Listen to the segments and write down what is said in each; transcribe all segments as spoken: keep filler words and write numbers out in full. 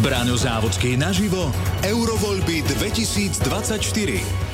Braňo Závodský naživo Eurovoľby dvetisícdvadsaťštyri.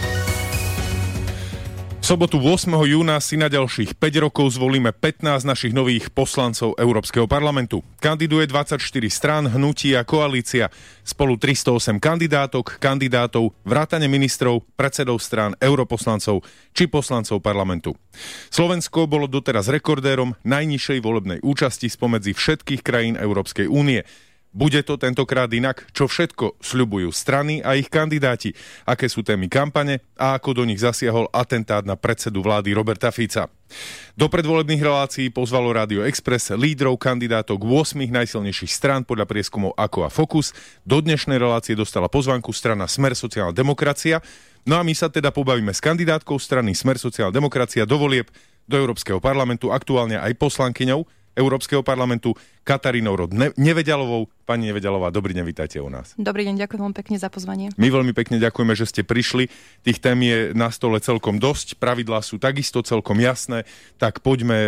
V sobotu ôsmeho júna si na ďalších päť rokov zvolíme pätnásť našich nových poslancov Európskeho parlamentu. Kandiduje dvadsaťštyri strán, hnutí a koalícia. Spolu tristoosemdesiat kandidátok, kandidátov, vrátane ministrov, predsedov strán, europoslancov či poslancov parlamentu. Slovensko bolo doteraz rekordérom najnižšej volebnej účasti spomedzi všetkých krajín Európskej únie. Bude to tentokrát inak? Čo všetko sľubujú strany a ich kandidáti? Aké sú témy kampane a ako do nich zasiahol atentát na predsedu vlády Roberta Fica? Do predvolebných relácií pozvalo Rádio Express lídrov kandidátov ôsmich najsilnejších strán podľa prieskumov Ako a Focus. Do dnešnej relácie dostala pozvánku strana Smer sociálna demokracia. No a my sa teda pobavíme s kandidátkou strany Smer sociálna demokracia do volieb do Európskeho parlamentu, aktuálne aj poslankyňou Európskeho parlamentu Katarínou Rod Nevedialovou. Pani Nevedialová, dobrý deň, vítajte u nás. Dobrý deň, ďakujem veľmi pekne za pozvanie. My veľmi pekne ďakujeme, že ste prišli. Tých tém je na stole celkom dosť, pravidlá sú takisto celkom jasné, tak poďme,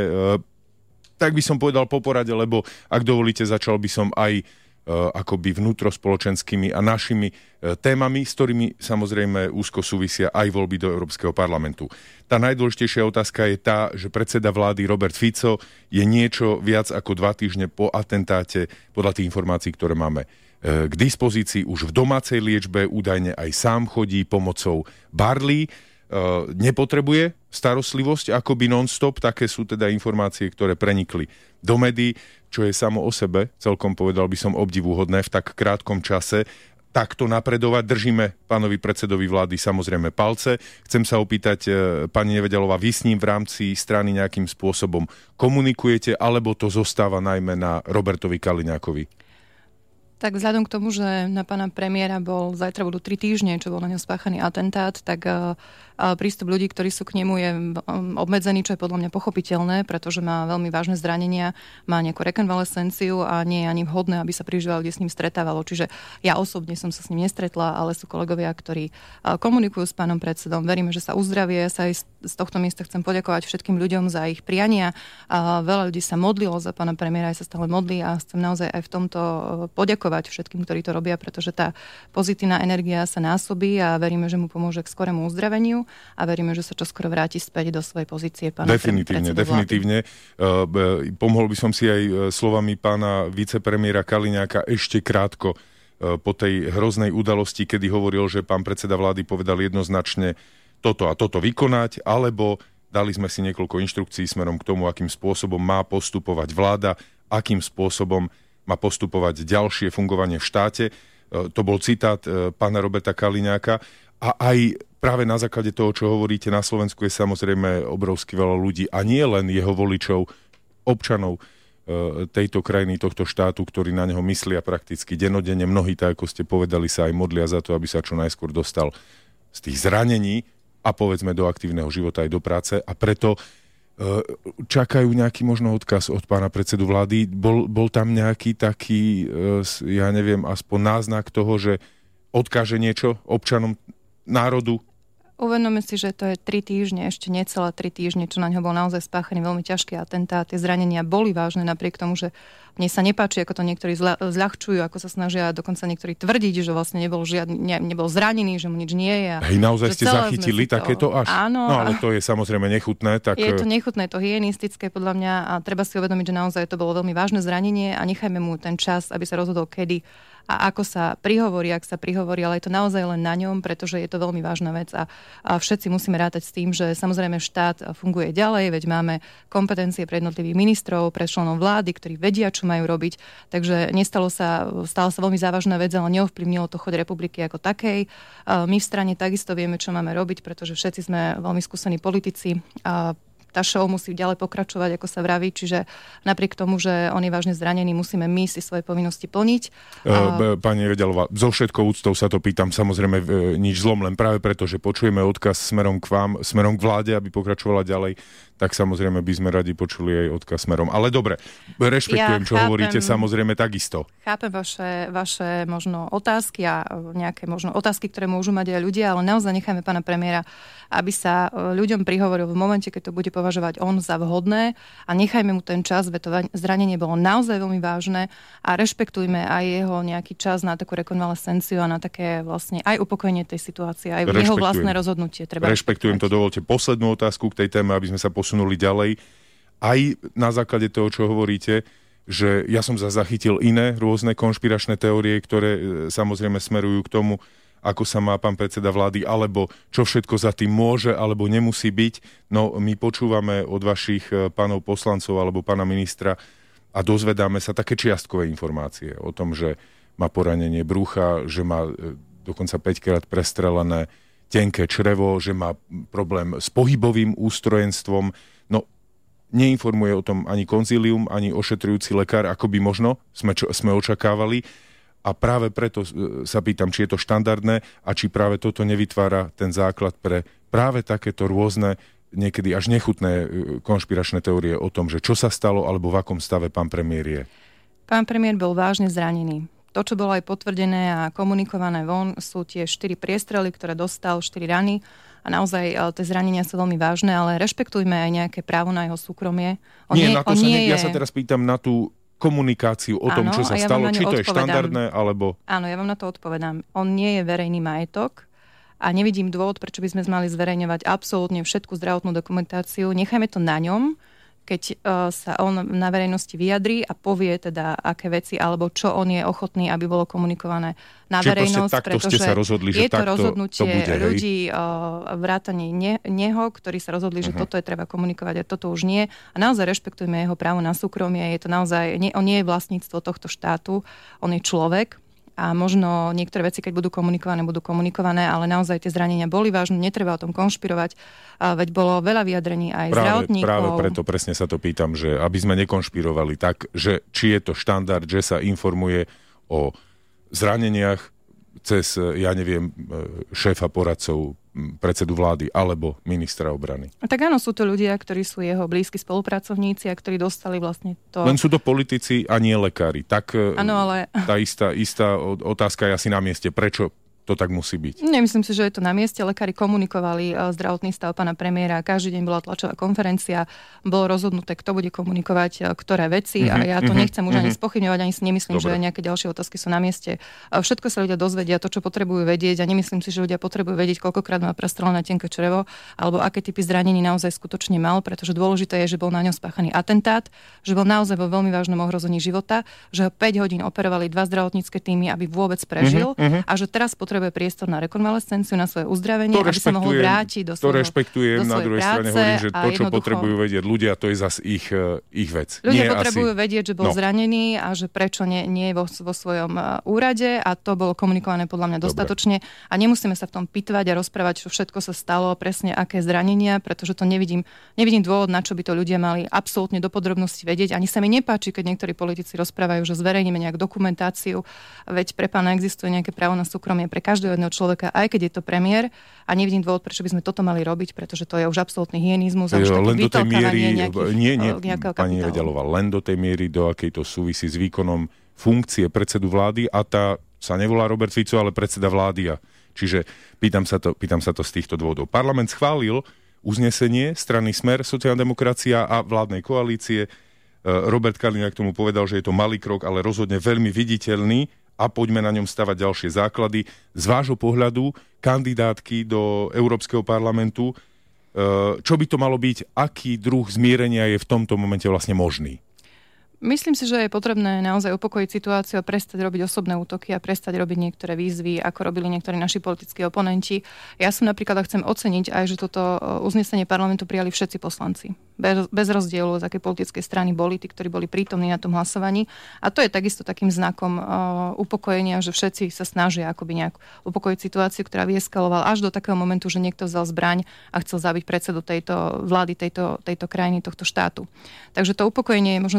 tak by som povedal po porade, lebo ak dovolíte, začal by som aj akoby vnútrospoločenskými a našimi témami, s ktorými samozrejme úzko súvisia aj voľby do Európskeho parlamentu. Tá najdôležitejšia otázka je tá, že predseda vlády Robert Fico je niečo viac ako dva týždne po atentáte, podľa tých informácií, ktoré máme k dispozícii, už v domácej liečbe, údajne aj sám chodí pomocou barlí, nepotrebuje starostlivosť akoby non-stop, také sú teda informácie, ktoré prenikli do médií, čo je samo o sebe, celkom povedal by som obdivuhodné v tak krátkom čase, takto napredovať. Držíme pánovi predsedovi vlády samozrejme palce. Chcem sa opýtať, pani Nevedialová, vy s ním v rámci strany nejakým spôsobom komunikujete, alebo to zostáva najmä na Robertovi Kaliňákovi? Tak vzhľadom k tomu, že na pána premiéra bol, zajtra budú tri týždne, čo bol na ňom spáchaný atentát, tak uh, uh, prístup ľudí, ktorí sú k nemu, je um, obmedzený, čo je podľa mňa pochopiteľné, pretože má veľmi vážne zranenia, má nejakú rekonvalescenciu a nie je ani vhodné, aby sa prižívalo, kde s ním stretávalo. Čiže ja osobne som sa s ním nestretla, ale sú kolegovia, ktorí uh, komunikujú s pánom predsedom. Veríme, že sa uzdravie. Ja sa aj z tohto miesta chcem poďakovať všetkým ľuďom za ich priania. Uh, veľa ľudí sa modlilo za pána premiéra, aj sa stále modlí a chcem naozaj aj v tomto poďakovať všetkým, ktorí to robia, pretože tá pozitívna energia sa násobí a veríme, že mu pomôže k skorému uzdraveniu a veríme, že sa čoskoro vráti späť do svojej pozície pána Definitívne, definitívne. Uh, pomohol by som si aj slovami pána vicepremiéra Kaliňáka ešte krátko uh, po tej hroznej udalosti, kedy hovoril, že pán predseda vlády povedal jednoznačne toto a toto vykonať, alebo dali sme si niekoľko inštrukcií smerom k tomu, akým spôsobom má postupovať vláda, akým spôsobom má postupovať ďalšie fungovanie v štáte. To bol citát pána Roberta Kaliňáka. A aj práve na základe toho, čo hovoríte, na Slovensku je samozrejme obrovsky veľa ľudí a nie len jeho voličov, občanov tejto krajiny, tohto štátu, ktorí na neho myslia prakticky denodenne. Mnohí, tak ako ste povedali, sa aj modlia za to, aby sa čo najskôr dostal z tých zranení a povedzme do aktívneho života aj do práce. A preto čakajú nejaký možno odkaz od pána predsedu vlády. Bol, bol tam nejaký taký, ja neviem, aspoň náznak toho, že odkáže niečo občanom, národu? Uvedomme si, že to je tri týždne, ešte necelé tri týždne, čo na ňo bol naozaj spáchaný veľmi ťažký atentát. Tie zranenia boli vážne napriek tomu, že mne sa nepáči, ako to niektorí zľa, zľahčujú, ako sa snažia dokonca niektorí tvrdiť, že vlastne nebol, žiadny, ne, nebol zranený, že mu nič nie je. Hej, naozaj ste zachytili takéto až? Áno. No ale to je samozrejme nechutné. Tak... Je to nechutné, to hygienistické podľa mňa a treba si uvedomiť, že naozaj to bolo veľmi vážne zranenie a nechajme mu ten čas, aby sa rozhodol kedy a ako sa prihovorí, ak sa prihovorí, ale je to naozaj len na ňom, pretože je to veľmi vážna vec a, a všetci musíme rátať s tým, že samozrejme štát funguje ďalej, veď máme kompetencie pre jednotlivých ministrov, pre členov vlády, ktorí vedia, čo majú robiť, takže nestalo sa, stala sa veľmi závažná vec, ale neovplyvnilo to chod republiky ako takej. My v strane takisto vieme, čo máme robiť, pretože všetci sme veľmi skúsení politici a tá show musí ďalej pokračovať, ako sa vraví, čiže napriek tomu, že on je vážne zranený, musíme my si svoje povinnosti plniť. A... Pani Nevedialová, so všetkou úctou sa to pýtam, samozrejme nič zlom, len práve preto, že počujeme odkaz smerom k vám, smerom k vláde, aby pokračovala ďalej, tak samozrejme by sme radi počuli aj odkaz smerom. Ale dobre, rešpektujem, ja čo chápem, hovoríte, samozrejme takisto. Chápem vaše, vaše možno otázky a nejaké možno otázky, ktoré môžu mať aj ľudia, ale naozaj nechajme pána premiéra, aby sa ľuďom prihovoril v momente, keď to bude považovať on za vhodné a nechajme mu ten čas, veď to zranenie bolo naozaj veľmi vážne a rešpektujme aj jeho nejaký čas na takú rekonvalescenciu a na také vlastne aj upokojenie tej situácie, aj jeho vlastné rozhodnutie. Treba Rešpektujem to, dovolte poslednú otázku k tej téme, aby sme sa posunuli ďalej. Aj na základe toho, čo hovoríte, že ja som za zachytil iné rôzne konšpiračné teórie, ktoré e, samozrejme smerujú k tomu, ako sa má pán predseda vlády, alebo čo všetko za tým môže, alebo nemusí byť. No my počúvame od vašich e, pánov poslancov alebo pána ministra a dozvedáme sa také čiastkové informácie o tom, že má poranenie brucha, že má e, dokonca päťkrát prestrelené tenké črevo, že má problém s pohybovým ústrojenstvom. No, neinformuje o tom ani konzílium, ani ošetrujúci lekár, ako by možno sme, čo, sme očakávali. A práve preto sa pýtam, či je to štandardné a či práve toto nevytvára ten základ pre práve takéto rôzne, niekedy až nechutné konšpiračné teórie o tom, že čo sa stalo alebo v akom stave pán premiér je. Pán premiér bol vážne zranený. To, čo bolo aj potvrdené a komunikované von, sú tie štyri priestrely, ktoré dostal, štyri rany. A naozaj tie zranenia sú veľmi vážne, ale rešpektujme aj nejaké právo na jeho súkromie. On nie, nie, na to on sa nie ne, je... ja sa teraz pýtam na tú komunikáciu o tom, áno, čo sa ja stalo, či to odpovedám. je štandardné, alebo... Áno, ja vám na to odpovedám. On nie je verejný majetok a nevidím dôvod, prečo by sme mali zverejňovať absolútne všetku zdravotnú dokumentáciu. Nechajme to na ňom, keď uh, sa on na verejnosti vyjadrí a povie teda, aké veci, alebo čo on je ochotný, aby bolo komunikované na Čiže verejnosť, pretože ste sa rozhodli, že je to rozhodnutie to bude, ľudí uh, vrátane ne, neho, ktorí sa rozhodli, že uh-huh. toto je treba komunikovať a toto už nie. A naozaj rešpektujeme jeho právo na súkromie. Je to naozaj, nie, on nie je vlastníctvo tohto štátu, on je človek. A možno niektoré veci, keď budú komunikované, budú komunikované, ale naozaj tie zranenia boli vážne, netreba o tom konšpirovať, veď bolo veľa vyjadrení aj práve, zdravotníkov. Práve preto presne sa to pýtam, že aby sme nekonšpirovali tak, že či je to štandard, že sa informuje o zraneniach cez, ja neviem, šéfa poradcov predsedu vlády alebo ministra obrany. A tak áno, sú to ľudia, ktorí sú jeho blízki spolupracovníci a ktorí dostali vlastne to... Len sú to politici a nie lekári. Tak áno, ale... tá istá, istá otázka je asi na mieste. Prečo to tak musí byť? Nemyslím si, že je to na mieste. Lekári komunikovali zdravotný stav pána premiéra. Každý deň bola tlačová konferencia. Bolo rozhodnuté, kto bude komunikovať ktoré veci. Mm-hmm, a ja to mm-hmm, nechcem už mm-hmm. ani spochybňovať, ani si nemyslím, Dobre. že nejaké ďalšie otázky sú na mieste. Všetko sa ľudia dozvedia, to, čo potrebujú vedieť. A nemyslím si, že ľudia potrebujú vedieť, koľkokrát má prestrelené tenké črevo, alebo aké typy zranení naozaj skutočne mal, pretože dôležité je, že bol na ňom spáchaný atentát, že bol naozaj vo veľmi vážnom ohrození života, že ho päť hodín operovali dva zdravotnícke týmy, aby vôbec prežil mm-hmm, a že teraz potrebuje priestor na rekonvalescenciu, na svoje uzdravenie, aby sa mohol vrátiť do svojho, to rešpektujem, do na druhej práce, strane hovorím, že to, čo jednoducho... potrebujú vedieť ľudia, to je zase ich, ich vec. Ľudia nie potrebujú asi... vedieť, že bol no. zranený a že prečo nie, nie je vo, vo svojom úrade a to bolo komunikované podľa mňa dostatočne. Dobre. A nemusíme sa v tom pitvať a rozprávať, čo všetko sa stalo, presne aké zranenia, pretože to nevidím, nevidím dôvod, na čo by to ľudia mali absolútne do podrobnosti vedieť. Ani sa mi nepáči, keď niektorí politici rozprávajú, že zverejníme nejakú dokumentáciu, veď pre pána existuje nejaké právo na súkromie pre každého jedného človeka, aj keď je to premiér, a nevidím dôvod, prečo by sme toto mali robiť, pretože to je už absolútny hyenizmus a už také vytolkávanie nejakých, nie, nie, nejakého pani Vedelová, len do tej miery, do akej to súvisí s výkonom funkcie predsedu vlády a tá sa nevolá Robert Fico, ale predseda vlády. Čiže pýtam sa to, pýtam sa to z týchto dôvodov. Parlament schválil uznesenie strany Smer, sociálna demokracia a vládnej koalície. Robert Kaliňák k tomu povedal, že je to malý krok, ale rozhodne veľmi viditeľný a poďme na ňom stavať ďalšie základy. Z vášho pohľadu kandidátky do Európskeho parlamentu, čo by to malo byť, aký druh zmierenia je v tomto momente vlastne možný? Myslím si, že je potrebné naozaj upokojiť situáciu a prestať robiť osobné útoky a prestať robiť niektoré výzvy, ako robili niektorí naši politickí oponenti. Ja som napríklad chcem oceniť aj, že toto uznesenie parlamentu prijali všetci poslanci. Bez, bez rozdielu, z akej politickej strany boli, tí, ktorí boli prítomní na tom hlasovaní. A to je takisto takým znakom uh, upokojenia, že všetci sa snažia akoby nejak upokojiť situáciu, ktorá vyeskalovala až do takého momentu, že niekto vzal zbraň a chcel zabiť predsedu tejto vlády, tejto, tejto krajiny, tohto štátu. Takže to upokojenie je možno taká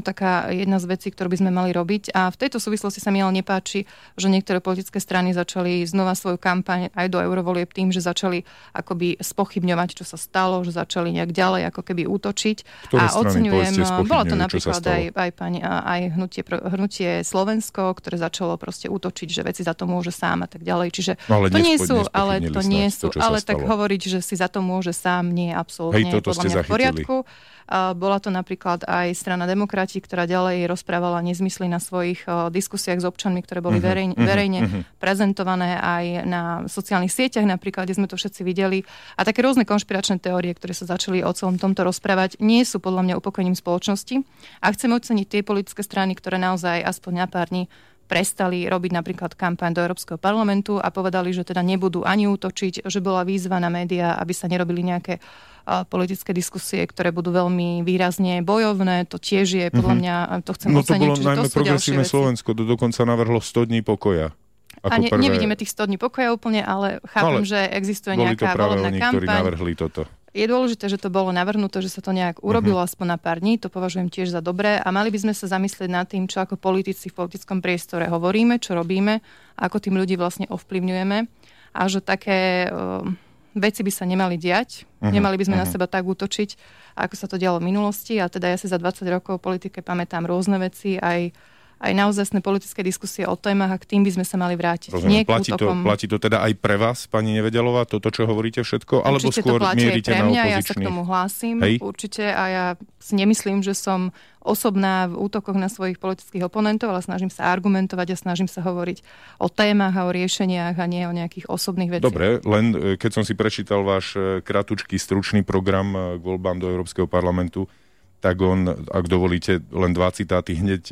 jedna z vecí, ktorú by sme mali robiť. A v tejto súvislosti sa mi ale nepáči, že niektoré politické strany začali znova svoju kampaň aj do eurovolieb tým, že začali akoby spochybňovať, čo sa stalo, že začali nejak ďalej ako keby útočiť. Ktoré a oceňujem, bolo to napríklad aj, aj, pani, aj hnutie, hnutie Slovensko, ktoré začalo proste útočiť, že veci za to môže sám a tak ďalej. Čiže no, to nie sú, ale to nie sú, to, ale tak hovoriť, že si za to môže sám, nie je absolútne Hej, podľa mňa v poriadku. Uh, bola to napríklad aj strana Demokrati, ktorá ďalej rozprávala nezmysly na svojich uh, diskusiách s občanmi, ktoré boli uh-huh, verejne, uh-huh, verejne uh-huh. prezentované aj na sociálnych sieťach napríklad, kde sme to všetci videli. A také rôzne konšpiračné teórie, ktoré sa začali o celom tomto rozprávať, nie sú podľa mňa upokojením spoločnosti. A chcem oceniť tie politické strany, ktoré naozaj aspoň na pár dní prestali robiť napríklad kampaň do Európskeho parlamentu a povedali, že teda nebudú ani útočiť, že bola výzva na médiá, aby sa nerobili nejaké uh, politické diskusie, ktoré budú veľmi výrazne bojovné. To tiež je, podľa mňa, to chcem no oceniť. No to bolo najmä progresívne Slovensko, to dokonca navrhlo sto dní pokoja. Ako a ne, prvé... nevidíme tých sto dní pokoja úplne, ale chápem, ale že existuje nejaká volebná kampaň. Ktorí navrhli toto. Je dôležité, že to bolo navrhnuté, že sa to nejak urobilo uh-huh. aspoň na pár dní, to považujem tiež za dobré a mali by sme sa zamyslieť nad tým, čo ako politici v politickom priestore hovoríme, čo robíme, ako tým ľudí vlastne ovplyvňujeme a že také uh, veci by sa nemali diať, uh-huh. nemali by sme uh-huh. na seba tak útočiť, ako sa to dialo v minulosti a teda ja si za dvadsať rokov v politike pamätám rôzne veci, aj aj naozajstné politické diskusie o témach a k tým by sme sa mali vrátiť. Rozumiem, platí, to, platí to teda aj pre vás, pani Neveďalová, toto, čo hovoríte všetko? Alebo určite skôr mierite na opozičných? Ja sa k tomu hlásim, Hej. určite, a ja si nemyslím, že som osobná v útokoch na svojich politických oponentov, ale snažím sa argumentovať a snažím sa hovoriť o témach a o riešeniach a nie o nejakých osobných veciach. Dobre, len keď som si prečítal váš kratučký, stručný program k voľbám do Európskeho parlamentu, tak on, ak dovolíte, len dva citáty hneď e,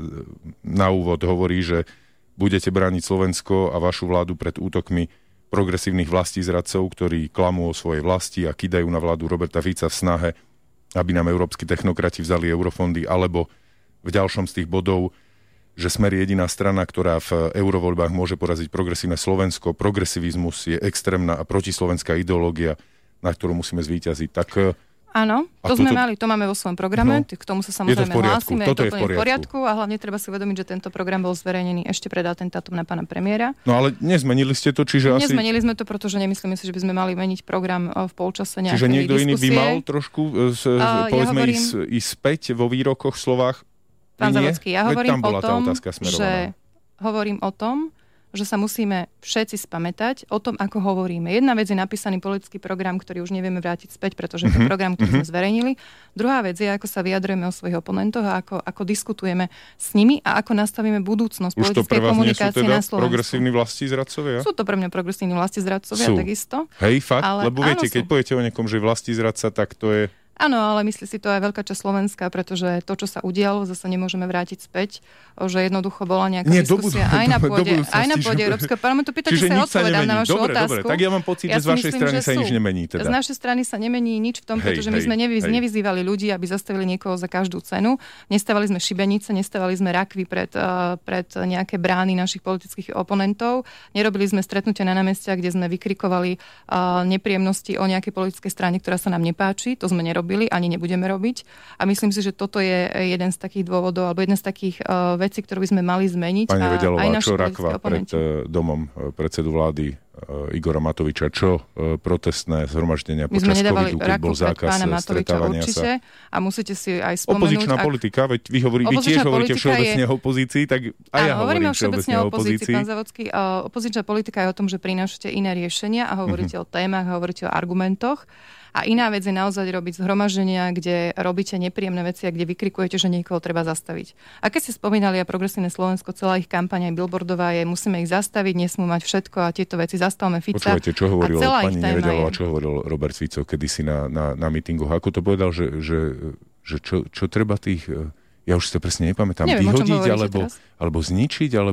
na úvod hovorí, že budete brániť Slovensko a vašu vládu pred útokmi progresívnych vlastizradcov, ktorí klamú o svojej vlasti a kidajú na vládu Roberta Fica v snahe, aby nám európski technokrati vzali eurofondy, alebo v ďalšom z tých bodov, že Smer je jediná strana, ktorá v eurovoľbách môže poraziť progresívne Slovensko. Progresivizmus je extrémna a protislovenská ideológia, na ktorú musíme zvíťaziť. Tak áno, to sme toto... mali, to máme vo svojom programe, no, k tomu sa samozrejme hlásime, je to je to v poriadku a hlavne treba si uvedomiť, že tento program bol zverejnený ešte pred atentátom na pána premiéra. No ale nezmenili ste to, čiže asi... Nezmenili sme to, pretože nemyslíme si, že by sme mali meniť program v polčase nejakej diskusie. Čiže niekto diskusie. iný by mal trošku, z, uh, povedzme, ja hovorím... ísť, ísť späť vo výrokoch, slovách? Pán Zavocký, ja hovorím o tom, že hovorím o tom, že sa musíme všetci spamätať o tom, ako hovoríme. Jedna vec je napísaný politický program, ktorý už nevieme vrátiť späť, pretože je to program, ktorý sme zverejnili. Druhá vec je, ako sa vyjadrujeme o svojich oponentoch a ako, ako diskutujeme s nimi a ako nastavíme budúcnosť politickej komunikácie teda na Slovensku. Progresívni vlastizradcovia? Sú to pre mňa progresívni vlastizradcovia, Sú. takisto. Hej, fakt? Ale, lebo viete, áno, keď poviete o niekom, že je vlastizradca, tak to je... Áno, ale myslí si to aj veľká časť Slovenska, pretože to, čo sa udialo, zase nemôžeme vrátiť späť, že jednoducho bola nejaká Nie, diskusia do, aj na pôde, do aj na pôde Európskeho parlamentu. Pýtate sa, odpovedám na vašu dobre, otázku. Dobre, tak ja mám pocit, ja že z vašej myslím, strany sa sú. nič nemení. Teda. Z našej strany sa nemení nič v tom, hej, pretože my hej, sme nevyz, hej. nevyzývali ľudí, aby zastavili niekoho za každú cenu. Nestavali sme šibenice, nestavali sme rakvy pred, uh, pred nejaké brány našich politických oponentov. Nerobili sme stretnutia na námestiach, kde sme vykrikovali uh, nepríjemnosti o nejakej politickej strane, ktorá sa nám nepáči. To sme nerobili, ani nebudeme robiť. A myslím si, že toto je jeden z takých dôvodov, alebo jeden z takých uh, vecí, ktorú by sme mali zmeniť. Pani Veďalová, aj naši čo rakva pred uh, domom uh, predsedu vlády uh, Igora Matoviča, čo uh, protestné zhromaždenia počas covidu, keď bol zákaz stretávania sa. A musíte si aj spomenúť... Opozičná ak... politika, veď vy, hovorí, vy tiež hovoríte všeobecne je... o opozícii, tak aj ja hovorím všeobecne o opozícii. Pán Zavocký, uh, opozičná politika je o tom, že prinášate iné riešenia a hovoríte uh-huh. o témach, a hovoríte o argumentoch. A iná vec je naozaj robiť zhromaždenia, kde robíte nepríjemné veci a kde vykrikujete, že niekoho treba zastaviť. A keď ste spomínali a Progresívne Slovensko, celá ich kampaň aj billboardová je, musíme ich zastaviť, nesmú mať všetko a tieto veci zastavme Fica. Počúvajte, čo hovoril pani Neveďalová, je... čo hovoril Robert Fico kedysi na, na, na mítingoch. Ako to povedal, že, že, že čo, čo treba tých... Ja už si to presne nepamätám. Neviem, vyhodiť, alebo, alebo zničiť, alebo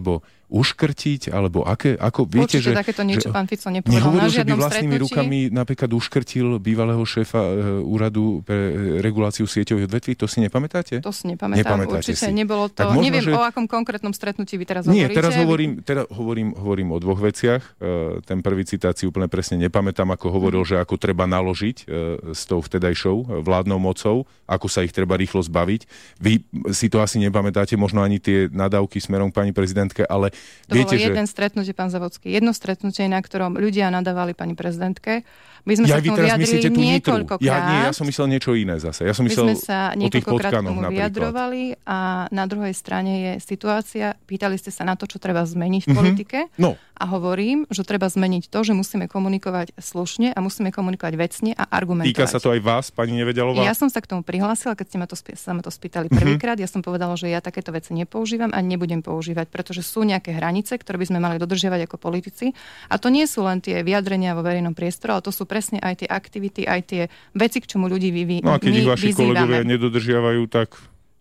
uškrtiť, alebo aké, ako viete, Určite že... takéto niečo že, pán Fico nepovedal nehovoril, na žiadnom že by vlastnými stretnutí. rukami napríklad uškrtil bývalého šéfa e, úradu pre reguláciu sieťových odvetví, to si nepamätáte? To si nepamätám, Nepamätáte určite si. nebolo to. Tak možno, Neviem, že... o akom konkrétnom stretnutí vy teraz Nie, hovoríte. teraz hovorím, teraz hovorím, hovorím o dvoch veciach. E, ten prvý citát si úplne presne nepamätám, ako hovoril, mm. že ako treba naložiť e, s tou vtedajšou vládnou mocou, ako sa ich treba rýchlo zbaviť. Vy si to asi nepamätáte, možno ani tie nadávky smerom k pani prezidentke, ale to viete, bolo že... jeden stretnutie, pán Závodský. Jedno stretnutie, na ktorom ľudia nadávali pani prezidentke. My sme ja, sa k tomu vyjadrili niekoľkokrát. Ja, nie, ja som myslel niečo iné zase. Ja som myslel My sme sa niekoľkokrát k tomu vyjadrovali a na druhej strane je situácia, pýtali ste sa na to, čo treba zmeniť v politike. Mm-hmm. No. A hovorím, že treba zmeniť to, že musíme komunikovať slušne a musíme komunikovať vecne a argumentovať. Týka sa to aj vás, pani Neveďalová? Ja som sa k tomu prihlásila, keď ste ma to, sa ma to spýtali prvýkrát. Mm-hmm. Ja som povedala, že ja takéto veci nepoužívam a nebudem používať, pretože sú nejaké hranice, ktoré by sme mali dodržiavať ako politici. A to nie sú len tie vyjadrenia vo verejnom priestore, ale to sú presne aj tie aktivity, aj tie veci, k čomu ľudí vy, vy, no a keď my ich vaši vyzývame. kolegovia nedodržiavajú, tak...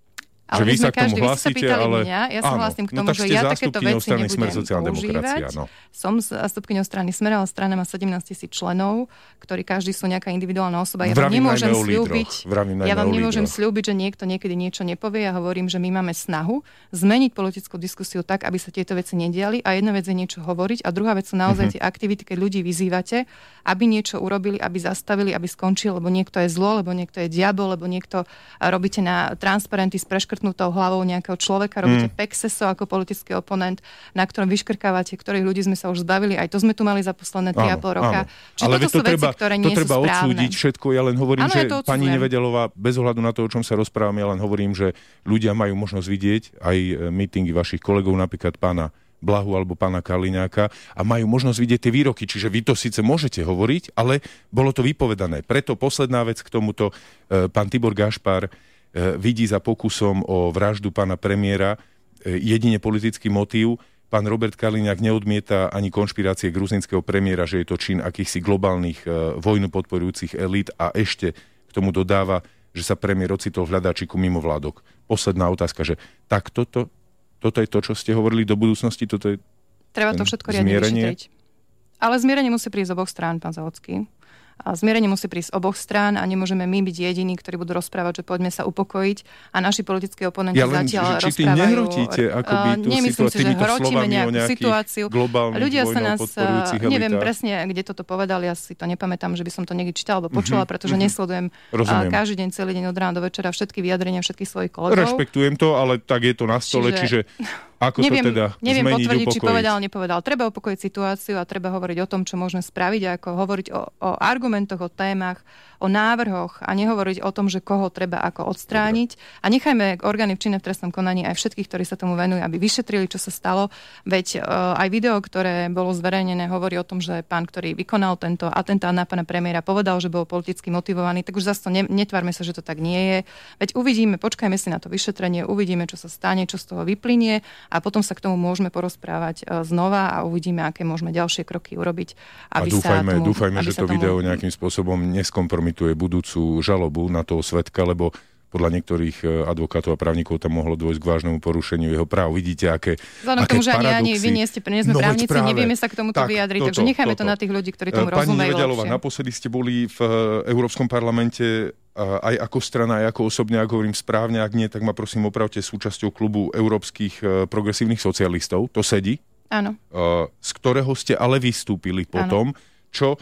Ale že vy sa k tomu každý, hlásite, sa ale... Mňa, ja sa áno, hlasím k no tomu, tak že ste ja takéto veci strany Smer nebudem sociálna demokracia, používať. no. Som zástupkyňou strany Smer, ale strana má sedemnásť tisíc členov, ktorí každý sú nejaká individuálna osoba. Ja vám nemôžem sľúbiť, ja vám nemôžem sľúbiť, že niekto niekedy niečo nepovie. Ja hovorím, že my máme snahu zmeniť politickú diskusiu tak, aby sa tieto veci nediali. A jedna vec je niečo hovoriť a druhá vec sú naozaj tie aktivity, keď ľudí vyzývate, aby niečo urobili, aby zastavili, aby skončil, lebo niekto je zlo, lebo niekto je diabol, lebo niekto robíte na transparenty s preškrtnutou hlavou nejakého človeka, robíte mm. pexeso ako politický oponent, na ktorom vyškrkávate, ktorých ľudí sme sa už zbavili. Aj to sme tu mali za posledné tri a pol roka. Čiže ale toto to sú treba, veci, ktoré to nie treba sú správne. Odsúdiť všetko. Ja len hovorím, ano, že ja pani Neveďalová, bez ohľadu na to, o čom sa rozprávam, ja len hovorím, že ľudia majú možnosť vidieť aj mítingy vašich kolegov, napríklad pána Blahu alebo pána Kaliňáka a majú možnosť vidieť tie výroky. Čiže vy to síce môžete hovoriť, ale bolo to vypovedané. Preto posledná vec k tomuto, pán Tibor Gašpar vidí za pokusom o vraždu pána premiéra jedine politický motív. Pán Robert Kaliňák neodmieta ani konšpirácie gruzinského premiéra, že je to čin akýchsi globálnych vojnu podporujúcich elít a ešte k tomu dodáva, že sa premiér ocitol v hľadáčiku mimovládok. Posledná otázka, že tak toto Toto je to, čo ste hovorili do budúcnosti? Toto je Treba to všetko riadne vyšetriť. Ale zmierenie musí prísť z oboch strán, pán Závodský. A zmierenie musí prísť z oboch strán a nemôžeme my byť jediní, ktorí budú rozprávať, že poďme sa upokojiť a naši politickí oponenti ja len, zatiaľ že, či rozprávajú. Nehrotíte akoby tú nemyslím situáciu, si, že hrotíme nejakú situáciu. Ľudia sa nás, neviem elitách. presne, kde toto povedal, ja si to nepamätám, že by som to niekde čítal alebo počula, mm-hmm. pretože mm-hmm. nesledujem Rozumiem. každý deň, celý deň od rána do večera všetky vyjadrenia všetkých svojich kolegov. Rešpektujem to, ale tak je to na stole, čiže, čiže ako neviem, to teda neviem zmeniť, potvrdiť, upokojiť. či povedal, nepovedal. Treba upokojiť situáciu a treba hovoriť o tom, čo môžeme spraviť, a ako hovoriť o, o argumentoch, o témach, o návrhoch a nehovoriť o tom, že koho treba ako odstrániť. Dobre. A nechajme orgány v činné v trestnom konaní aj všetkých, ktorí sa tomu venujú, aby vyšetrili, čo sa stalo. Veď uh, aj video, ktoré bolo zverejnené, hovorí o tom, že pán, ktorý vykonal tento atentát na pána premiéra, povedal, že bol politicky motivovaný, tak už zase to ne, netvárme sa, že to tak nie je. Veď uvidíme, počkajme si na to vyšetrenie, uvidíme, čo sa stane, čo z toho vyplynie a potom sa k tomu môžeme porozprávať uh, znova a uvidíme, aké môžeme ďalšie kroky urobiť, aby a dúfajme, sa tomu, dúfajme, aby že to tomu... video nejakým spôsobom neskompromituje budúcu žalobu na toho svedka, lebo podľa niektorých advokátov a právnikov tam mohlo dôjsť k vážnemu porušeniu jeho práv. Vidíte, aké Vzhľadom k tomu, že ani, ani vy nie ste, nie sme no, právnici, práve, nevieme sa k tomuto tak, vyjadriť, takže nechajme toto. to na tých ľudí, ktorí tomu Pani rozumejú Neveďalová, lepšie. naposledy ste boli v Európskom parlamente aj ako strana, aj ako osobne, ak hovorím správne, ak nie, tak ma prosím opravte, súčasťou klubu európskych progresívnych socialistov. To sedí? Áno. Z ktorého ste ale vystúpili potom, čo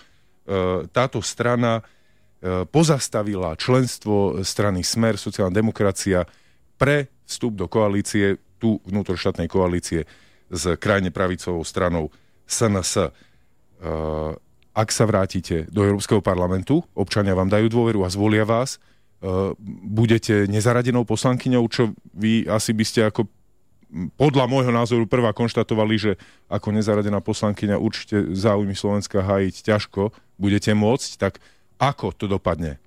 táto strana pozastavila členstvo strany Smer, sociálna demokracia pre vstup do koalície, tu vnútroštátnej koalície s krajne pravicovou stranou es en es. Ak sa vrátite do Európskeho parlamentu, občania vám dajú dôveru a zvolia vás, budete nezaradenou poslankyňou, čo vy asi by ste ako podľa môjho názoru prvá konštatovali, že ako nezaradená poslankyňa určite záujmy Slovenska hájiť ťažko budete môcť, tak ako to dopadne?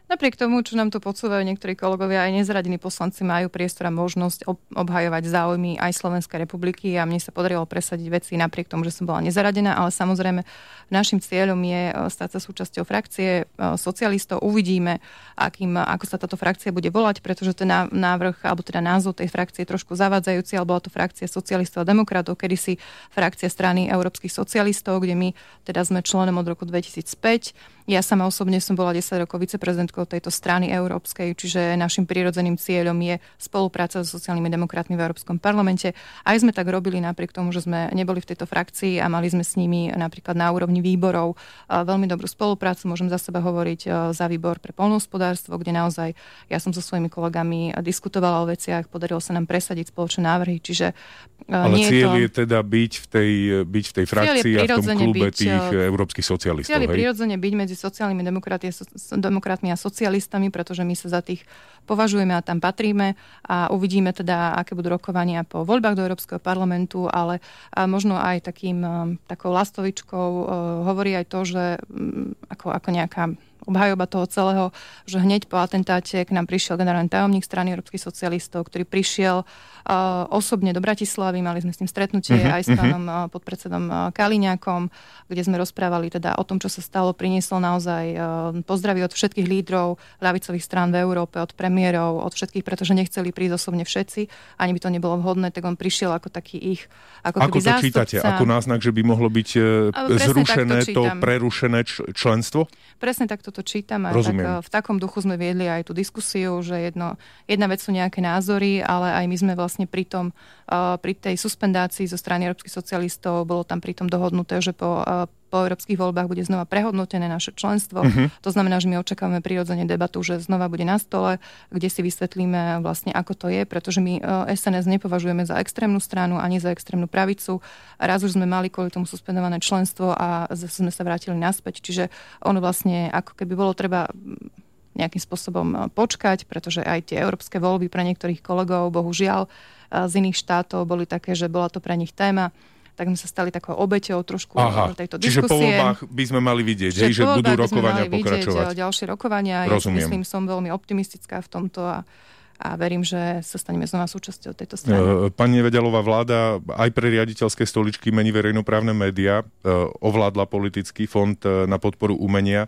Napriek tomu, čo nám to podsúvajú niektorí kolegovia, aj nezradení poslanci majú priestor a možnosť ob- obhajovať záujmy aj Slovenskej republiky a mne sa podarilo presadiť veci napriek tomu, že som bola nezaradená, ale samozrejme našim cieľom je stať sa súčasťou frakcie socialistov. Uvidíme, akým, ako sa táto frakcia bude volať, pretože ten návrh, alebo teda názov tej frakcie je trošku zavádzajúci, alebo bola to frakcia socialistov a demokratov, kedysi frakcia strany európskych socialistov, kde my teda sme členom od roku dvetisícpäť. Ja sama osobne som bola desať rokov viceprezidentkou tejto strany európskej, čiže našim prirodzeným cieľom je spolupráca so sociálnymi demokratmi v Európskom parlamente. Aj sme tak robili napriek tomu, že sme neboli v tejto frakcii a mali sme s nimi napríklad na úrovni výborov veľmi dobrú spoluprácu. Môžem za seba hovoriť za výbor pre poľnohospodárstvo, kde naozaj ja som so svojimi kolegami diskutovala o veciach, podarilo sa nám presadiť spoločné návrhy, čiže ale nie cieľ je, to... to teda byť v tej, byť v tej frakcii a v tom klube byť, tých európskych socialistov. Cieľ je prirodzene byť medzi sociálnymi demokratmi a socialistami, pretože my sa za tých považujeme a tam patríme a uvidíme teda, aké budú rokovania po voľbách do Európskeho parlamentu, ale možno aj takým, takou lastovičkou hovorí aj to, že ako, ako nejaká obhajoba toho celého, že hneď po atentáte k nám prišiel generálny tajomník strany európskych socialistov, ktorý prišiel uh, osobne do Bratislavy, mali sme s ním stretnutie uh-huh, aj s pánom uh-huh. podpredsedom uh, Kaliňákom, kde sme rozprávali teda o tom, čo sa stalo, priniesol naozaj uh, pozdravy od všetkých lídrov ľavicových strán v Európe, od premiérov, od všetkých, pretože nechceli prísť osobne všetci, ani by to nebolo vhodné, tak on prišiel ako taký ich ako, ako keby to zástupca. Čítate? Ako náznak, že by mohlo byť uh, zrušené to, to prerušené č- členstvo? Presne takto to čítam a tak, v takom duchu sme viedli aj tú diskusiu, že jedno, jedna vec sú nejaké názory, ale aj my sme vlastne pri tom, uh, pri tej suspendácii zo strany európskych socialistov bolo tam pri tom dohodnuté, že po, uh, po európskych voľbách bude znova prehodnotené naše členstvo. Uh-huh. To znamená, že my očakávame prirodzene debatu, že znova bude na stole, kde si vysvetlíme vlastne, ako to je, pretože my uh, es en es nepovažujeme za extrémnu stranu ani za extrémnu pravicu. Raz už sme mali kvôli tomu suspendované členstvo a zase sme sa vrátili naspäť, čiže ono vlastne ako keby bolo treba nejakým spôsobom počkať, pretože aj tie európske voľby pre niektorých kolegov, bohužiaľ, z iných štátov boli také, že bola to pre nich téma, tak sme sa stali takou obeťou trošku Aha, tejto diskusie. Čiže po voľbách by sme mali vidieť, že, že budú rokovania pokračovať. Ďalšie rokovania. Rozumiem. Ja si myslím, som veľmi optimistická v tomto a a verím, že sa staneme znova súčasťou tejto strany. Pani Nevedialová, vláda aj pre riaditeľské stoličky mení verejnoprávne médiá, ovládla politický fond na podporu umenia.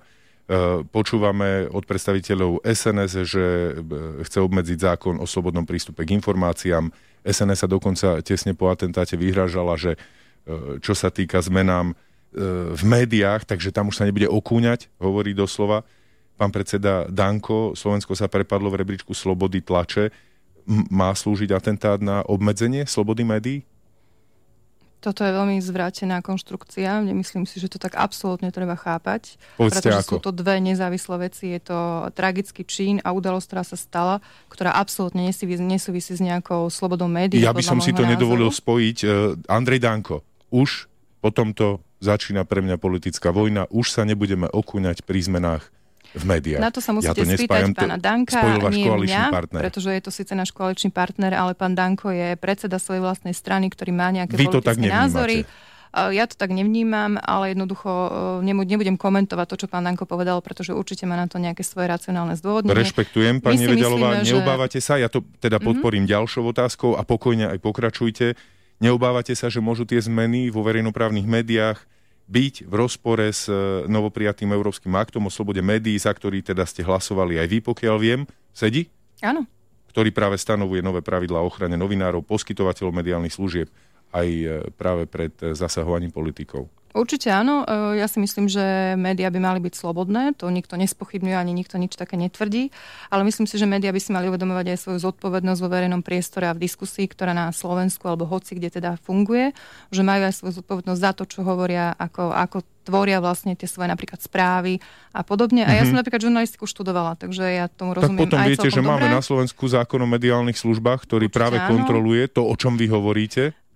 Počúvame od predstaviteľov es en es, že chce obmedziť zákon o slobodnom prístupe k informáciám. es en es sa dokonca tesne po atentáte vyhrážala, že čo sa týka zmenám v médiách, takže tam už sa nebude okúňať, hovorí doslova. Pán predseda Danko, Slovensko sa prepadlo v rebríčku slobody tlače. M- má slúžiť atentát na obmedzenie slobody médií? Toto je veľmi zvrátená konštrukcia. Nemyslím si, že to tak absolútne treba chápať. Povedzte pretože ako. sú to dve nezávislé veci. Je to tragický čin a udalosť, ktorá sa stala, ktorá absolútne nesúvisí, nesúvisí s nejakou slobodou médií. Ja by som si to názoru. nedovolil spojiť. Andrej Danko, už po tomto začína pre mňa politická vojna. Už sa nebudeme okúňať pri zmenách v médiách. Na to sa musíte ja to spýtať pána Danka, nie mňa, partner. pretože je to síce náš koaličný partner, ale pán Danko je predseda svojej vlastnej strany, ktorý má nejaké Vy politické názory. Ja to tak nevnímam, ale jednoducho nebudem komentovať to, čo pán Danko povedal, pretože určite má na to nejaké svoje racionálne zdôvodnenie. Rešpektujem, pani Nevedialová, že... neobávate sa, ja to teda podporím mm-hmm. ďalšou otázkou a pokojne aj pokračujte. Neobávate sa, že môžu tie zmeny vo verejnoprávnych médiách byť v rozpore s novoprijatým európskym aktom o slobode médií, za ktorý teda ste hlasovali aj vy, pokiaľ viem, sedí? Áno. Ktorý práve stanovuje nové pravidlá o ochrane novinárov, poskytovateľov mediálnych služieb, aj práve pred zasahovaním politikov. Určite áno. Ja si myslím, že médiá by mali byť slobodné. To nikto nespochybňuje, ani nikto nič také netvrdí. Ale myslím si, že médiá by si mali uvedomovať aj svoju zodpovednosť vo verejnom priestore a v diskusii, ktorá na Slovensku alebo hoci kde teda funguje, že majú aj svoju zodpovednosť za to, čo hovoria, ako, ako tvoria vlastne tie svoje napríklad správy a podobne. A ja mm-hmm. som napríklad žurnalistiku študovala, takže ja tomu rozumiem. Tak potom aj viete, že dobre. máme na Slovensku zákon o mediálnych službách, ktorý Určite práve áno. kontroluje to, o čom vy hovoríte.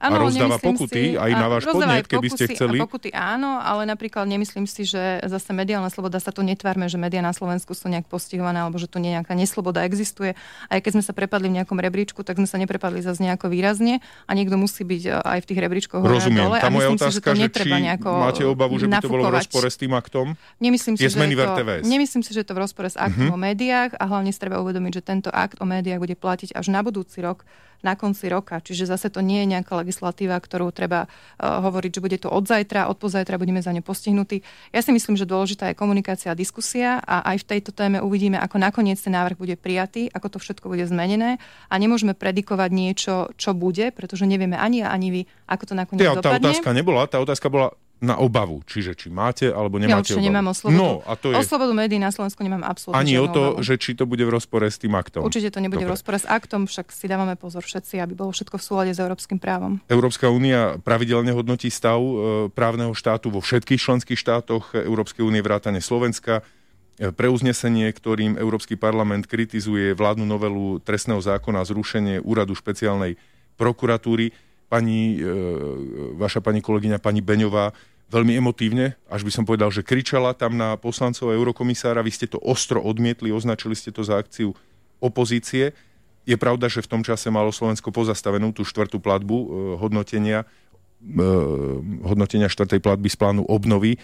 Ano, a rozdáva pokuty si, aj na váš podnet, keby pokusy, ste chceli. Pokuty áno, ale napríklad nemyslím si, že zase mediálna sloboda, sa tu netvárme, že médiá na Slovensku sú nejak postihované, alebo že tu nejaká nesloboda existuje. Aj keď sme sa prepadli v nejakom rebríčku, tak sme sa neprepadli zase nejako výrazne a niekto musí byť aj v tých rebríčkoch hore Rozumiem. dole. Tá a moja myslím otázka, si, že to netreba či nejako máte obavu, že by to bolo v rozpore s tým aktom? Nemyslím si, je že je to, nemyslím si, že je to v rozpore s aktom uh-huh. o médiách a hlavne si treba uvedomiť, že tento akt o médiách bude platiť až na budúci rok, na konci roka. Čiže zase to nie je nejaká legislatíva, ktorú treba uh, hovoriť, že bude to od zajtra, od pozajtra budeme za ňu postihnutí. Ja si myslím, že dôležitá je komunikácia a diskusia a aj v tejto téme uvidíme, ako nakoniec ten návrh bude prijatý, ako to všetko bude zmenené a nemôžeme predikovať niečo, čo bude, pretože nevieme ani ja, ani vy, ako to nakoniec ja, dopadne. Tá otázka nebola, tá otázka bola na obavu. Čiže či máte, alebo nemáte ja určite obavu. nemám o slobodu. No, a to je... O slobodu médií na Slovensku nemám absolútne ani o to, obavu. že či to bude v rozpore s tým aktom. Určite to nebude Dobre. v rozpore s aktom, však si dávame pozor všetci, aby bolo všetko v súlade s európskym právom. Európska únia pravidelne hodnotí stav e, právneho štátu vo všetkých členských štátoch Európskej únie vrátane Slovenska. E, pre uznesenie, ktorým Európsky parlament kritizuje vládnu novelu trestného zákona a zrušenie úradu špeciálnej prokuratúry, pani, e, vaša pani kolegyňa, pani Beňová, veľmi emotívne, až by som povedal, že kričala tam na poslancov a eurokomisára, vy ste to ostro odmietli, označili ste to za akciu opozície. Je pravda, že v tom čase malo Slovensko pozastavenú tú štvrtú platbu e, hodnotenia, e, hodnotenia štvrtej platby z plánu obnovy.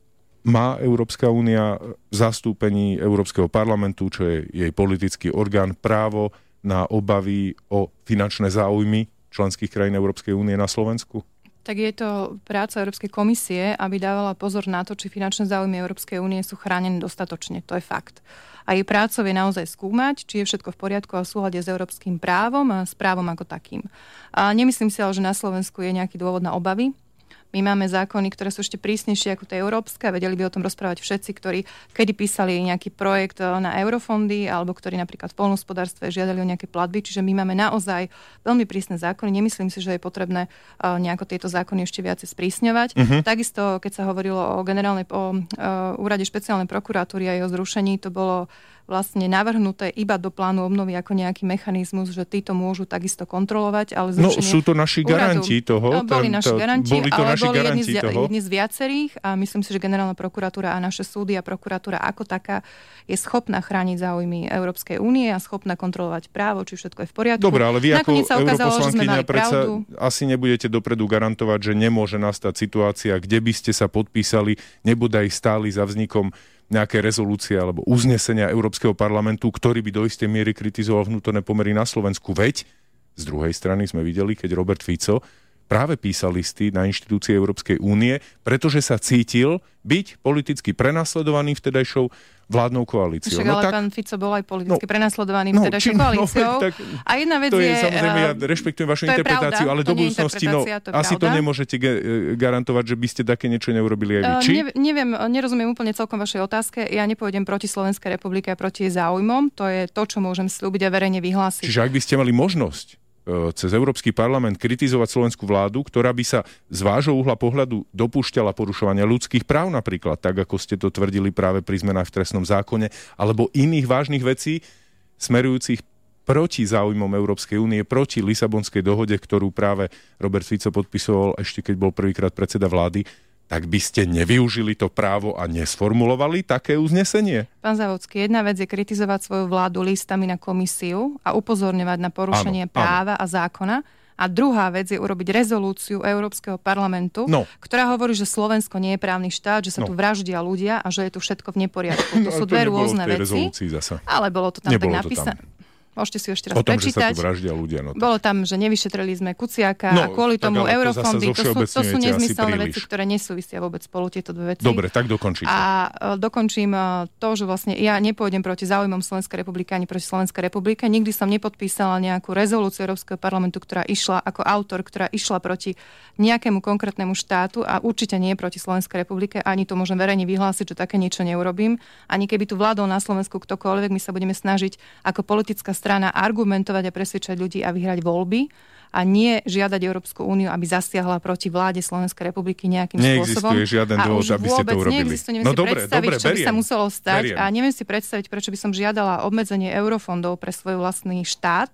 Má Európska únia v zastúpení Európskeho parlamentu, čo je jej politický orgán, právo na obavy o finančné záujmy členských krajín Európskej únie na Slovensku? Tak je to práca Európskej komisie, aby dávala pozor na to, či finančné záujmy Európskej únie sú chránené dostatočne. To je fakt. A jej prácou je naozaj skúmať, či je všetko v poriadku a v súlade s európskym právom a s právom ako takým. A nemyslím si ale, že na Slovensku je nejaký dôvod na obavy. My máme zákony, ktoré sú ešte prísnejšie ako tie európske. Vedeli by o tom rozprávať všetci, ktorí kedy písali nejaký projekt na eurofondy alebo ktorí napríklad v poľnohospodárstve žiadali o nejaké platby. Čiže my máme naozaj veľmi prísne zákony. Nemyslím si, že je potrebné nejako tieto zákony ešte viacej sprísňovať. Uh-huh. Takisto, keď sa hovorilo o generálnej o, o úrade špeciálnej prokuratúry a jeho zrušení, to bolo vlastne navrhnuté iba do plánu obnovy ako nejaký mechanizmus, že títo môžu takisto kontrolovať, ale zrušenie... No sú to naši garanti toho. No, boli tam, naši garanti, boli to ale naši boli jedni z, toho. jedni z viacerých a myslím si, že generálna prokuratúra a naše súdy a prokuratúra ako taká je schopná chrániť záujmy Európskej únie a schopná kontrolovať právo, či všetko je v poriadku. Dobre, ale vy ako europoslankyňa predsa pravdu. asi nebudete dopredu garantovať, že nemôže nastať situácia, kde by ste sa podpísali, nebodaj stáli za vznikom nejaké rezolúcie alebo uznesenia Európskeho parlamentu, ktorý by do istej miery kritizoval vnútorné pomery na Slovensku. Veď z druhej strany sme videli, keď Robert Fico práve písal listy na inštitúcie Európskej únie, pretože sa cítil byť politicky prenasledovaný vtedajšou vládnou koalíciou. Však, no, ale tak, pán Fico bol aj politicky no, prenasledovaný no, vtedajšou koalíciou. No, a jedna vec to je, je... Samozrejme, ja rešpektujem vašu interpretáciu, pravda, ale do budúcnosti, no, to asi pravda. to nemôžete ge- garantovať, že by ste také niečo neurobili aj vy. Či? Ne, neviem, nerozumiem úplne celkom vašej otázke. Ja nepôjdem proti Slovenskej republike a proti jej záujmom. To je to, čo môžem slúbiť a verejne vyhlásiť. Čiže ak by ste mali možnosť cez Európsky parlament kritizovať slovenskú vládu, ktorá by sa z vášho uhla pohľadu dopúšťala porušovania ľudských práv napríklad, tak ako ste to tvrdili práve pri zmenách v trestnom zákone, alebo iných vážnych vecí smerujúcich proti záujmom Európskej únie, proti Lisabonskej dohode, ktorú práve Robert Fico podpisoval ešte keď bol prvýkrát predseda vlády, tak by ste nevyužili to právo a nesformulovali také uznesenie? Pán Závodský, jedna vec je kritizovať svoju vládu listami na komisiu a upozorňovať na porušenie áno, práva áno. a zákona. A druhá vec je urobiť rezolúciu Európskeho parlamentu, no. ktorá hovorí, že Slovensko nie je právny štát, že sa no. tu vraždia ľudia a že je tu všetko v neporiadku. To no, sú to dve rôzne veci. Ale bolo to tam nebolo tak napísané. Môžete si ho ešte raz o tom, prečítať. Že sa tu vraždia ľudia. No Bolo tam, že nevyšetrili sme Kuciaka no, a kvôli tomu to eurofondy. To sú, to sú nezmyselné veci, ktoré nesúvisia vôbec spolu, tieto dve veci. Dobre, tak dokončíte. A uh, dokončím uh, to, že vlastne ja nepôjdem proti záujmom Slovenskej republiky ani proti Slovenskej republike. Nikdy som nepodpísala nejakú rezolúciu Európskeho parlamentu, ktorá išla ako autor, ktorá išla proti nejakému konkrétnemu štátu a určite nie proti Slovenskej republike. Ani to môžem verejne vyhlásiť, že také niečo neurobím. Ani keby tu vládol na Slovensku ktokoľvek, my sa budeme snažiť ako politická strana argumentovať a presvedčať ľudí a vyhrať voľby a nie žiadať Európsku úniu, aby zasiahla proti vláde Slovenskej republiky nejakým neexistuje spôsobom. Neexistuje žiaden dôvod, aby ste to urobili. Neexistuje, neviem no si dobre, predstaviť, dobre, čo beriem, by sa muselo stať beriem. a neviem si predstaviť, prečo by som žiadala obmedzenie eurofondov pre svoj vlastný štát,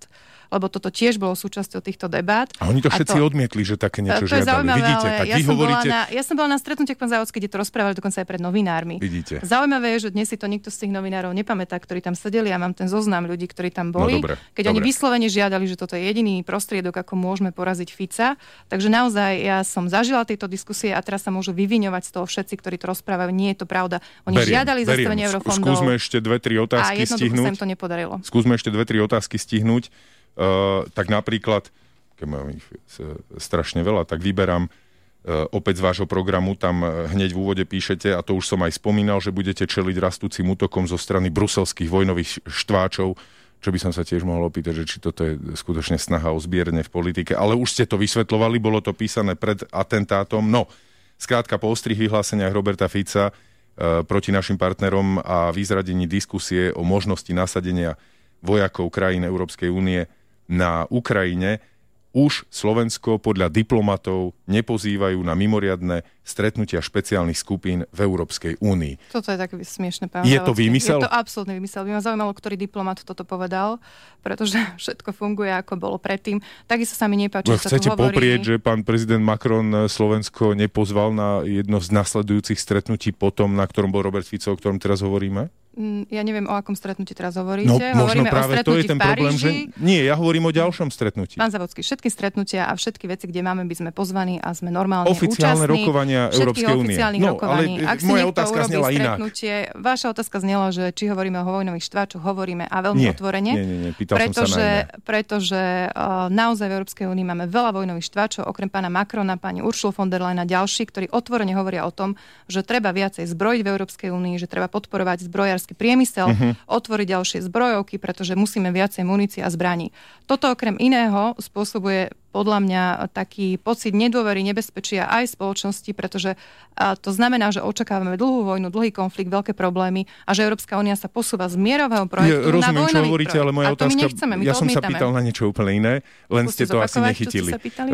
lebo toto tiež bolo súčasťou týchto debát. A oni to všetci to, odmietli, že také niečo to žiadali. Vidíte, ale tak ja vy som hovoríte... Bola na, ja som bola na stretnutiach pán Závodský, kde to rozprávali dokonca aj pred novinármi. Vidíte. Zaujímavé je, že dnes si to nikto z tých novinárov nepamätá, ktorí tam sedeli. Ja mám ten zoznam ľudí, ktorí tam boli. No, dobre, keď dobre. Oni vyslovene žiadali, že toto je jediný prostriedok, ako môžeme poraziť Fica. Takže naozaj ja som zažila tieto diskusie a teraz sa môžu vyviňovať z toho všetci, ktorí to rozprávajú. Nie je to pravda. Oni beriem, žiadali zastavenie eurofondov. Skúsme ešte dve, tri otázky stihnúť. A jednoducho sa im to nepodarilo. Skúsme ešte dve, tri otázky stihnúť. Uh, tak napríklad, keď mám ich strašne veľa, tak vyberám uh, opäť z vášho programu, tam hneď v úvode píšete, a to už som aj spomínal, že budete čeliť rastúcim útokom zo strany bruselských vojnových štváčov, čo by som sa tiež mohol opýtať, že či toto je skutočne snaha o zbierne v politike. Ale už ste to vysvetľovali, bolo to písané pred atentátom. No, skrátka po ostrých vyhláseniach Roberta Fica uh, proti našim partnerom a vyzradení diskusie o možnosti nasadenia vojakov krajín Európskej únie na Ukrajine, už Slovensko podľa diplomatov nepozývajú na mimoriadne stretnutia špeciálnych skupín v Európskej únii. Toto je také smiešne, pán Je to výmysel? Je to absolútny výmysel. By ma zaujímalo, ktorý diplomat toto povedal, pretože všetko funguje, ako bolo predtým. Takisto sa mi nepáči, no, že sa tu chcete hovorí... poprieť, že pán prezident Macron Slovensko nepozval na jedno z nasledujúcich stretnutí potom, na ktorom bol Robert Fico, o ktorom teraz hovoríme? Ja neviem, o akom stretnutí teraz hovoríte. No, možno Hovoríme práve o to je ten problém, že... Nie, ja hovorím o ďalšom stretnutí. Pán Závodský, všetky stretnutia a všetky veci, kde máme, by sme pozvaní a sme normálne oficiálne účastní. rokovania Európskej únie. No, rokovaní. Ale Ak si moja otázka znela inak. Vaša otázka znela, že či hovoríme o vojnových štváčoch, hovoríme a veľmi nie, otvorene. Nie, nie, nie, pýtal pretože, som sa na iné. Pretože uh, naozaj v Európskej únii máme veľa vojnových štváčov, okrem pána Macrona, pani Ursula von der Leyen a ďalší, ktorí otvorene hovoria o tom, že treba viacej zbrojiť v Európskej únii, že treba podporovať zbrojársky priemysel, uh-huh. otvoriť ďalšie zbrojovky, pretože musíme viacej munície a zbraní. Toto okrem iného spôsobuje podľa mňa taký pocit nedôvery, nebezpečia aj spoločnosti, pretože to znamená, že očakávame dlhú vojnu, dlhý konflikt, veľké problémy a že Európska únia sa posúva z mierového projektu ja, na vojnový čo hovoríte, projekt. Ale moja a otázka, to my nechceme, my ja to som odmietame. sa pýtal na niečo úplne iné, len Skúste ste to asi nechytili.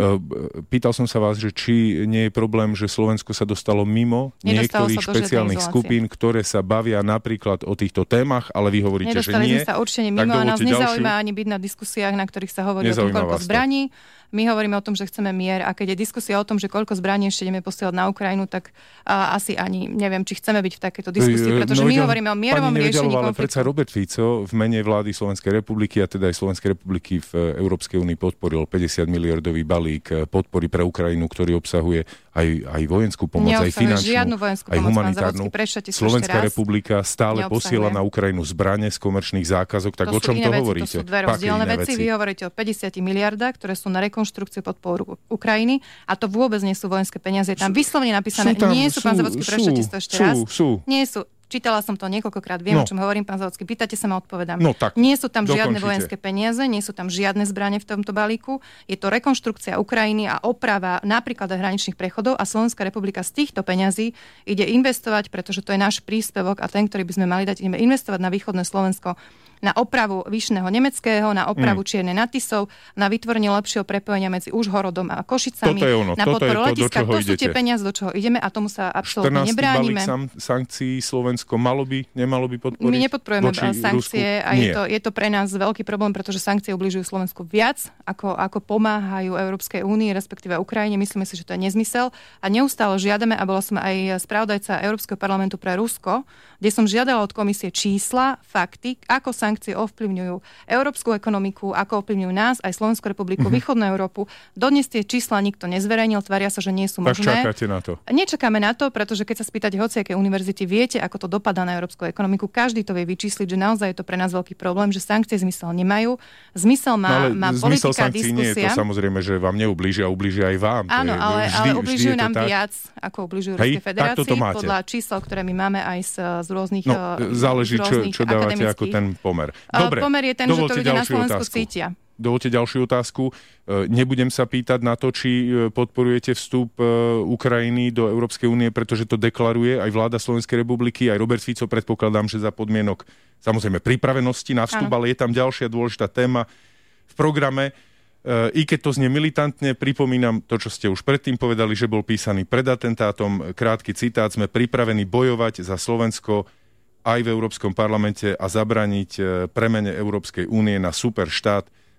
Pýtal som sa vás, že či nie je problém, že Slovensko sa dostalo mimo Nedostalo niektorých špeciálnych skupín, ktoré sa bavia napríklad o týchto témach, ale vy hovoríte, Nedostali že nie. Nedostali sme sa určite mimo a nás nezaujíma ani byť na diskusiách, na ktorých sa hovorí o tom, koľko zbraní. My hovoríme o tom, že chceme mier a keď je diskusia o tom, že koľko zbraní ešte ideme posielať na Ukrajinu, tak a, asi ani neviem, či chceme byť v takejto diskusii, pretože no, my hovoríme o mierovom riešení konfliktu. Ale predsa Robert Fico v mene vlády Slovenskej republiky a teda aj Slovenskej republiky v Európskej únii podporil päťdesiat miliardový balík podpory pre Ukrajinu, ktorý obsahuje aj, aj vojenskú pomoc, aj finančnú, aj humanitárnu. Slovenská republika stále posiela na Ukrajinu zbrane z komerčných zákazok, tak o čom to hovoríte? To sú dve rozdielne veci. Vy hovoríte o päťdesiat miliardách, ktoré sú na rekonštrukciu podporu Ukrajiny a to vôbec nie sú vojenské peniaze. Tam vyslovene napísané, tam, nie sú, pán Závodský, prečítajte to ešte sú, raz. Sú. Nie sú. Čítala som to niekoľkokrát, viem, no. o čom hovorím, pán Závodský. Pýtate sa ma, odpovedám. No, tak, nie sú tam dokončite. Žiadne vojenské peniaze, nie sú tam žiadne zbrane v tomto balíku. Je to rekonštrukcia Ukrajiny a oprava napríklad aj hraničných prechodov a Slovenská republika z týchto peňazí ide investovať, pretože to je náš príspevok a ten, ktorý by sme mali dať, ideme investovať na východné Slovensko, na opravu Vyšného Nemeckého, na opravu mm. Čiernej nad Tisou, na vytvorenie lepšieho prepojenia medzi Užhorodom a Košicami, ono, na podporu to, letiska. To, to sú tie idete. peniaze, do čoho ideme a tomu sa absolútne nebránime. štrnásty balík sankcií Slovensko malo by, nemalo by podporiť? My nepodporujeme sankcie Rusku? a je to, je to pre nás veľký problém, pretože sankcie ubližujú Slovensku viac, ako, ako pomáhajú Európskej únii, respektíve Ukrajine. Myslíme si, že to je nezmysel a neustále žiadame, a bola som aj spravodajca Európskeho parlamentu pre Rusko, kde som žiadala od komisie čísla, fakty, ako sankcie ovplyvňujú európsku ekonomiku, ako ovplyvňujú nás, aj Slovenskú republiku, mm-hmm. východnú Európu. Dodnes tie čísla nikto nezverejnil, tvária sa, že nie sú možné. Tak čakáte na to? Nečakáme na to, pretože keď sa spýtate hociaké univerzity, viete, ako to dopadá na európsku ekonomiku. Každý to vie vyčísliť, že naozaj je to pre nás veľký problém, že sankcie zmysel nemajú. Zmysel má, no, má politika, sankcií diskusia. Nie je to samozrejme, že vám neublížia, ublížia aj vám. Áno, je, ale, vždy, ale ubližujú nám tak. viac, ako ubližujú Hej, Ruskej federácii. Podľa čísel, ktoré my máme aj z, z rôznych No, záleží, čo, čo dávate ako ten pomer. Dobre, pomer je ten, že to ľudia na Slovensku otázku. cítia. Dovolte ďalšiu otázku. Nebudem sa pýtať na to, či podporujete vstup Ukrajiny do Európskej únie, pretože to deklaruje aj vláda Slovenskej republiky, aj Robert Fico, predpokladám, že za podmienok samozrejme pripravenosti na vstup, ano. Ale je tam ďalšia dôležitá téma v programe. I keď to znie militantne, pripomínam to, čo ste už predtým povedali, že bol písaný pred atentátom. Krátky citát: sme pripravení bojovať za Slovensko aj v Európskom parlamente a zabraniť premene Európskej únie na superštát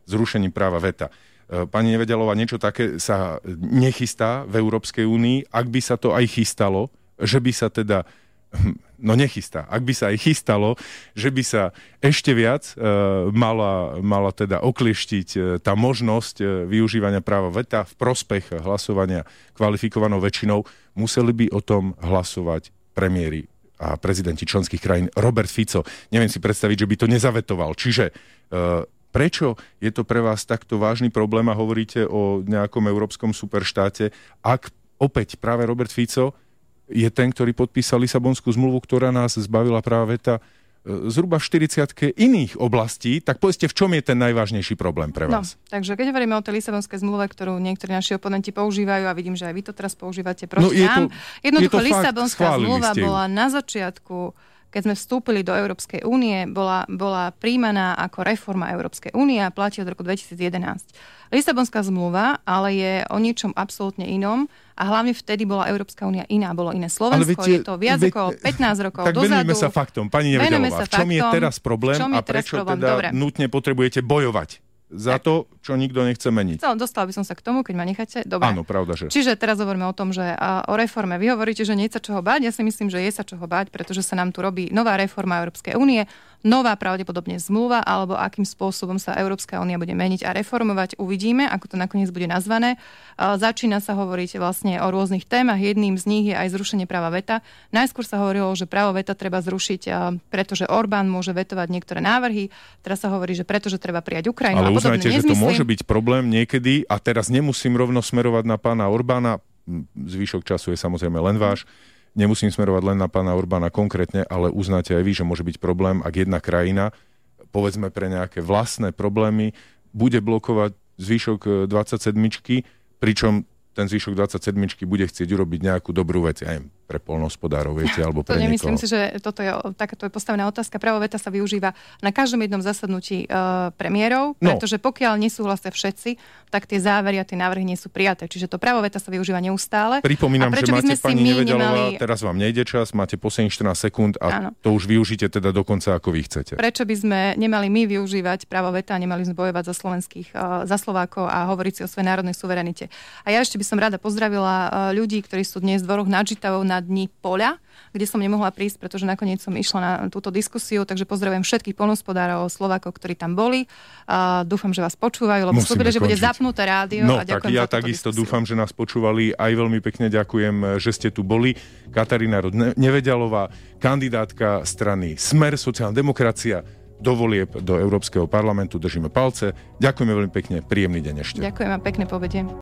zrušením práva veta. Pani Nevedialová, niečo také sa nechystá v Európskej únii. Ak by sa to aj chystalo, že by sa teda, no nechystá, ak by sa aj chystalo, že by sa ešte viac e, mala, mala teda oklieštiť e, tá možnosť e, využívania práva veta v prospech hlasovania kvalifikovanou väčšinou, museli by o tom hlasovať premiéri a prezidenti členských krajín. Robert Fico, neviem si predstaviť, že by to nezavetoval. Čiže e, prečo je to pre vás takto vážny problém a hovoríte o nejakom európskom superštáte, ak opäť práve Robert Fico je ten, ktorý podpísal Lisabonskú zmluvu, ktorá nás zbavila práva veta zhruba v štyridsiatke iných oblastí, tak povedzte, v čom je ten najvážnejší problém pre vás? No, takže keď hovoríme o tej Lisabonskej zmluve, ktorú niektorí naši oponenti používajú, a vidím, že aj vy to teraz používate proti no, nám, to, jednoducho je Lisabonská fakt, zmluva ste ju. bola na začiatku, keď sme vstúpili do Európskej únie, bola, bola príjmaná ako reforma Európskej únie a platí od roku dvetisíc jedenásť. Lisabonská zmluva ale je o niečom absolútne inom a hlavne vtedy bola Európska únia iná, bolo iné Slovensko, viete, je to viac veď, ako pätnásť rokov tak dozadu. Tak venujme sa faktom. Pani Nevedialová, v čom je teraz problém a prečo problém? teda Dobre. nutne potrebujete bojovať za tak. to, čo nikto nechce meniť? Dostala by som sa k tomu, keď ma necháte. Dobre. Áno, pravda, že. Čiže teraz hovoríme o tom, že o reforme. Vy hovoríte, že nie je sa čoho báť. Ja si myslím, že je sa čoho báť, pretože sa nám tu robí nová reforma Európskej únie, nová pravdepodobne zmluva, alebo akým spôsobom sa Európska únia bude meniť a reformovať. Uvidíme, ako to nakoniec bude nazvané. Začína sa hovoriť vlastne o rôznych témach. Jedným z nich je aj zrušenie práva veta. Najskôr sa hovorilo, že právo veta treba zrušiť, pretože Orbán môže vetovať niektoré návrhy. Teraz sa hovorí, že pretože treba prijať Ukrajinu. Ale a podobne. uznajte, že to môže byť problém niekedy a teraz nemusím rovno smerovať na pána Orbána. Zvyšok času je samozrejme len váš. Nemusím smerovať len na pána Orbána konkrétne, ale uznáte aj vy, že môže byť problém, ak jedna krajina, povedzme pre nejaké vlastné problémy, bude blokovať zvyšok dvadsaťsedmičky, pričom ten zvyšok dvadsaťsedmičky bude chcieť urobiť nejakú dobrú vec, aj pre poľnohospodárov, viete, alebo pre to niekoho. Nemyslím si, že toto je, takáto je postavená otázka. Právo veta sa využíva na každom jednom zasadnutí uh, premiérov, pretože pokiaľ nesúhlasia všetci, tak tie závery a tie návrhy nie sú prijaté. Čiže to právo veta sa využíva neustále. Pripomínam, že máte pani Nevedialová, nemali... teraz vám nejde čas, máte posledných štrnásť sekúnd a áno. To už využite teda dokonca ako vy chcete. Prečo by sme nemali my využívať právo veta a nemali sme bojovať za slovenských, uh, za Slovákov a hovoriť si o svojej národnej suverenite. A ja ešte by som rada pozdravila uh, ľudí, ktorí sú dnes v dvoroch nad Žitavou na dni poľa, kde som nemohla prísť, pretože nakoniec som išla na túto diskusiu, takže pozdravujem všetkých poľnohospodárov, Slovákov, ktorí tam boli. Uh, dúfam, že vás počúvajú, lebo slúbili, že bude zapnuté rádio. No a tak ja takisto diskusiu. Dúfam, že nás počúvali. Aj veľmi pekne ďakujem, že ste tu boli. Katarína Nevedialová, kandidátka strany Smer, sociálna demokracia, do volieb do Európskeho parlamentu. Držíme palce. Ďakujeme veľmi pekne. Príjemný deň ešte. Ďakujem a pekné povedie.